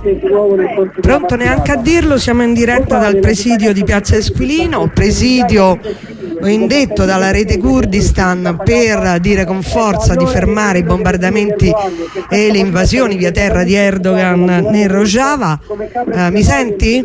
Pronto neanche a dirlo, siamo in diretta dal presidio di Piazza Esquilino, presidio indetto dalla rete Kurdistan per dire con forza di fermare i bombardamenti e le invasioni via terra di Erdogan nel Rojava. Mi senti?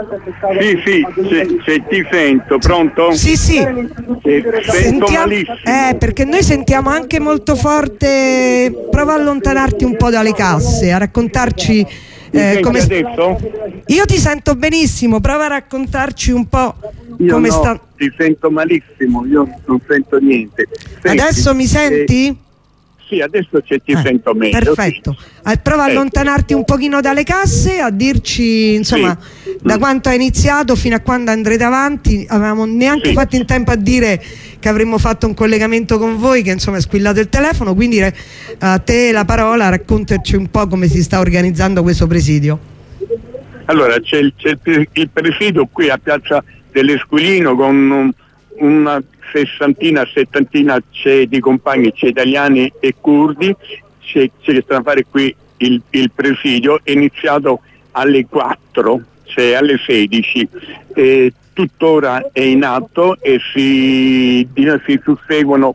Sì, ti sento, pronto? Sì. Sento malissimo. Perché noi sentiamo anche molto forte, prova a allontanarti un po' dalle casse, a raccontarci come adesso? Io ti sento benissimo, prova a raccontarci un po' come sta. Ti sento malissimo, io non sento niente. Senti, adesso mi senti? Sì, adesso ti sento meglio. Perfetto. Sì. Prova a allontanarti un pochino dalle casse, a dirci insomma da quanto è iniziato fino a quando andrete avanti. Avevamo neanche fatto in tempo a dire che avremmo fatto un collegamento con voi, che insomma è squillato il telefono, quindi a te la parola, raccontaci un po' come si sta organizzando questo presidio. Allora c'è il presidio qui a Piazza dell'Esquilino con una sessantina, settantina c'è di compagni, c'è italiani e curdi, c'è che sta a fare qui il presidio, è iniziato alle 4, cioè alle 16, tuttora è in atto e si susseguono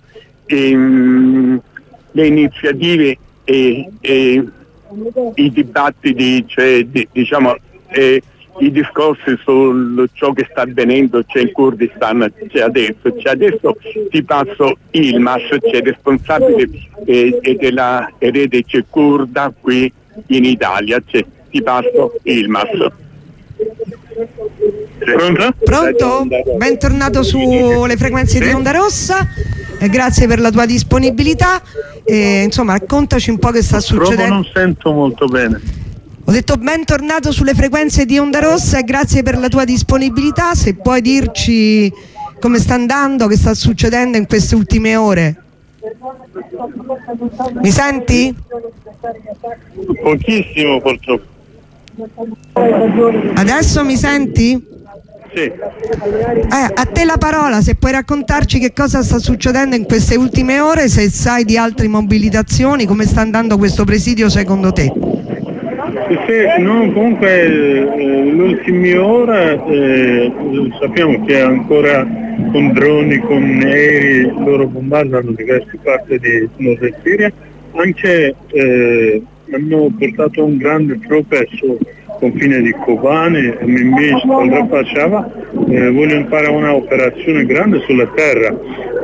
le iniziative e i dibattiti, cioè i discorsi su ciò che sta avvenendo c'è in Kurdistan, c'è adesso ti passo Ilmas, c'è responsabile della rete kurda qui in Italia, ti passo Ilmas. Pronto? Bentornato sulle frequenze di Onda Rossa, grazie per la tua disponibilità, insomma raccontaci un po' che sta succedendo. Non sento molto bene. Ho detto bentornato sulle frequenze di Onda Rossa e grazie per la tua disponibilità, se puoi dirci come sta andando, che sta succedendo in queste ultime ore. Mi senti? Pochissimo purtroppo. Adesso mi senti? Sì. A te la parola, se puoi raccontarci che cosa sta succedendo in queste ultime ore, se sai di altre mobilitazioni, come sta andando questo presidio secondo te? No, comunque le ultime ore sappiamo che ancora con droni, con aerei loro bombardano diverse parti di Nord e Siria, anche hanno portato un grande progresso confine di Kobane e Minbish con Rafah Shava, vogliono fare una operazione grande sulla terra,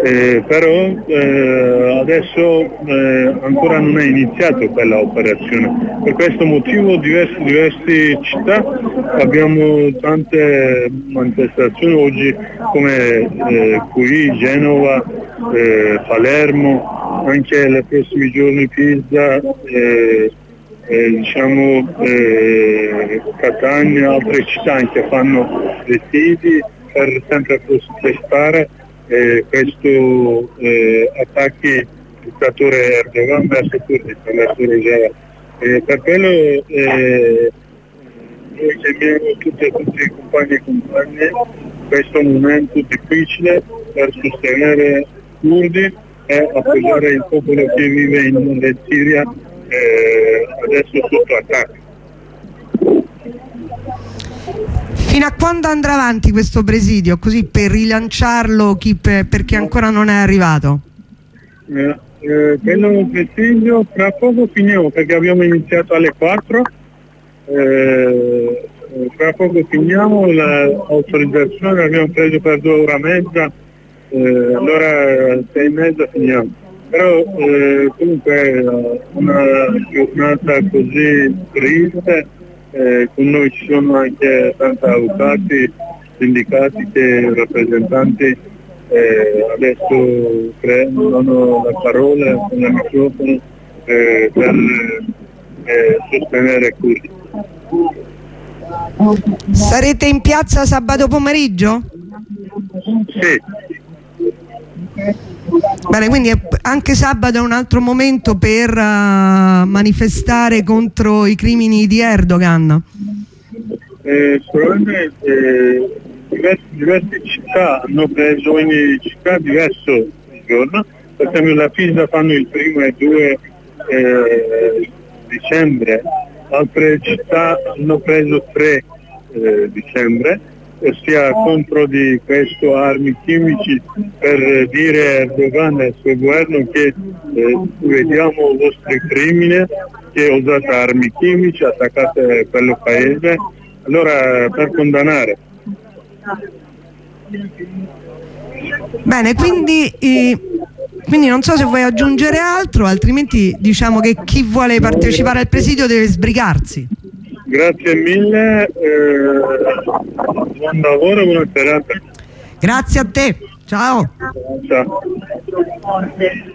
però adesso ancora non è iniziata quella operazione. Per questo motivo diverse città abbiamo tante manifestazioni oggi come qui, Genova, Palermo, anche nei prossimi giorni Pisa, Catania, altre città che fanno presidi per sempre protestare questo attacchi del dittatore Erdogan verso Kurdistan, verso Rojava. Per quello noi chiamiamo tutti i compagni e compagne questo momento difficile per sostenere i kurdi e appoggiare il popolo che vive in Siria adesso sotto attacco. Fino a quando andrà avanti questo presidio, così per rilanciarlo per chi ancora non è arrivato? Quello presidio fra poco finiamo perché abbiamo iniziato alle 4, fra poco finiamo, l'autorizzazione abbiamo preso per 2 ore e mezza, allora 6 e mezza finiamo. Però comunque una giornata così triste, con noi ci sono anche tanti avvocati, sindicati che rappresentanti adesso prendono la parola con il microfono per sostenere Kurdi. Sarete in piazza sabato pomeriggio? Sì. Bene, quindi anche sabato è un altro momento per manifestare contro i crimini di Erdogan. Probabilmente diverse città hanno preso ogni città diverso il giorno, per esempio la Pisa fanno il 1 e 2 dicembre, altre città hanno preso 3 dicembre, ossia contro di questo armi chimici, per dire a Erdogan e al suo governo che vediamo il vostro crimine, che usate armi chimiche, attaccate quello paese, allora per condannare. Bene, quindi non so se vuoi aggiungere altro, altrimenti diciamo che chi vuole partecipare al presidio deve sbrigarsi. Grazie mille, buon lavoro, buona serata. Grazie a te, ciao. Ciao.